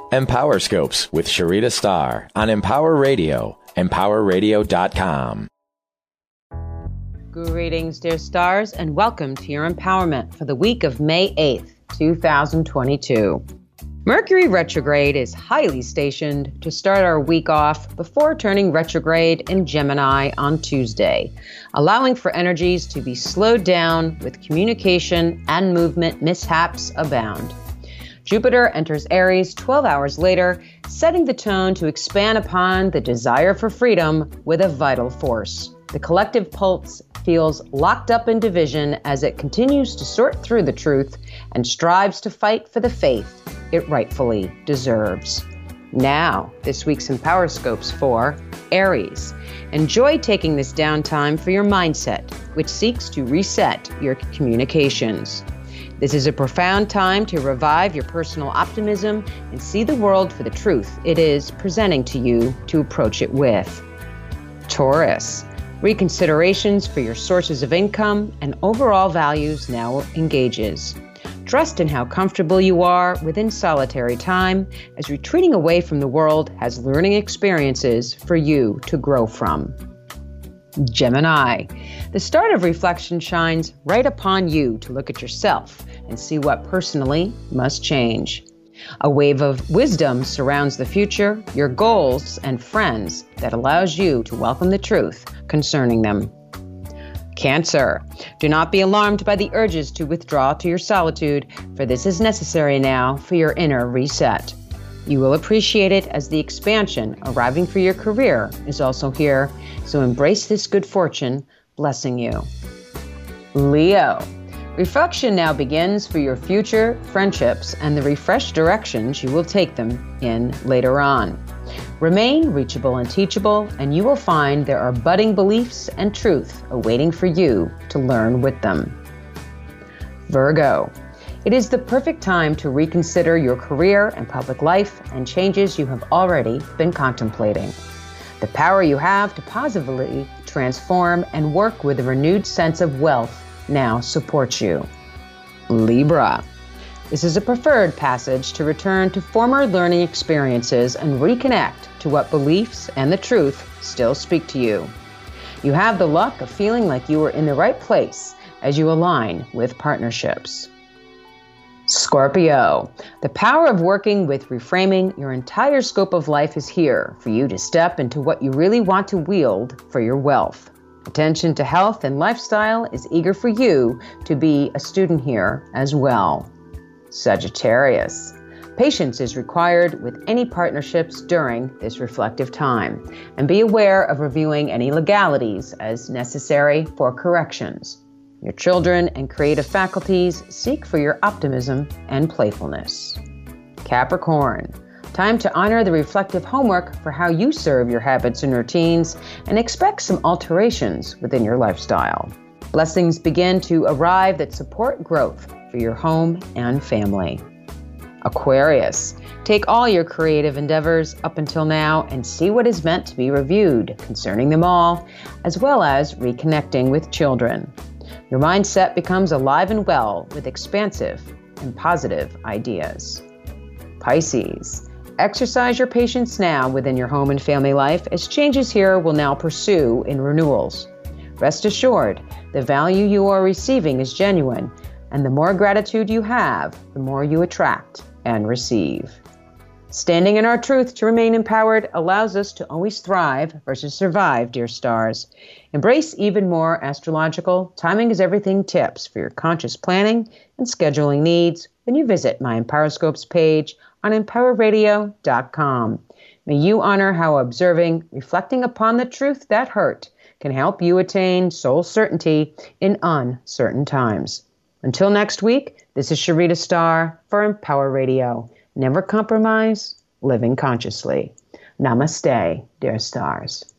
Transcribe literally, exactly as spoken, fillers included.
Empower Scopes with Sharita Starr on Empower Radio, empower radio dot com. Greetings, dear stars, and welcome to your empowerment for the week of May eighth, twenty twenty-two. Mercury retrograde is highly stationed to start our week off before turning retrograde in Gemini on Tuesday, allowing for energies to be slowed down with communication and movement mishaps abound. Jupiter enters Aries twelve hours later, setting the tone to expand upon the desire for freedom with a vital force. The collective pulse feels locked up in division as it continues to sort through the truth and strives to fight for the faith it rightfully deserves. Now, this week's Empower Scopes for Aries. Enjoy taking this downtime for your mindset, which seeks to reset your communications. This is a profound time to revive your personal optimism and see the world for the truth it is presenting to you to approach it with. Taurus. Reconsiderations for your sources of income and overall values now engages. Trust in how comfortable you are within solitary time, as retreating away from the world has learning experiences for you to grow from. Gemini. The start of reflection shines right upon you to look at yourself and see what personally must change. A wave of wisdom surrounds the future, your goals, and friends that allows you to welcome the truth concerning them. Cancer. Do not be alarmed by the urges to withdraw to your solitude, for this is necessary now for your inner reset. You will appreciate it as the expansion arriving for your career is also here, so embrace this good fortune, blessing you. Leo. Reflection now begins for your future friendships and the refreshed directions you will take them in later on. Remain reachable and teachable, and you will find there are budding beliefs and truth awaiting for you to learn with them. Virgo. It is the perfect time to reconsider your career and public life and changes you have already been contemplating. The power you have to positively transform and work with a renewed sense of wealth now supports you. Libra. This is a preferred passage to return to former learning experiences and reconnect to what beliefs and the truth still speak to you. You have the luck of feeling like you are in the right place as you align with partnerships. Scorpio. The power of working with reframing your entire scope of life is here for you to step into what you really want to wield for your wealth. Attention to health and lifestyle is eager for you to be a student here as well. Sagittarius. Patience is required with any partnerships during this reflective time, and be aware of reviewing any legalities as necessary for corrections. Your children and creative faculties seek for your optimism and playfulness. Capricorn. Time to honor the reflective homework for how you serve your habits and routines and expect some alterations within your lifestyle. Blessings begin to arrive that support growth for your home and family. Aquarius. Take all your creative endeavors up until now and see what is meant to be reviewed concerning them all, as well as reconnecting with children. Your mindset becomes alive and well with expansive and positive ideas. Pisces. Exercise your patience now within your home and family life, as changes here will now pursue in renewals. Rest assured, the value you are receiving is genuine, and the more gratitude you have, the more you attract and receive. Standing in our truth to remain empowered allows us to always thrive versus survive, dear stars. Embrace even more astrological timing is everything tips for your conscious planning and scheduling needs when you visit my Empower Scopes page on empower radio dot com. May you honor how observing, reflecting upon the truth that hurt can help you attain soul certainty in uncertain times. Until next week, this is Sharita Starr for Empower Radio. Never compromise, living consciously. Namaste, dear stars.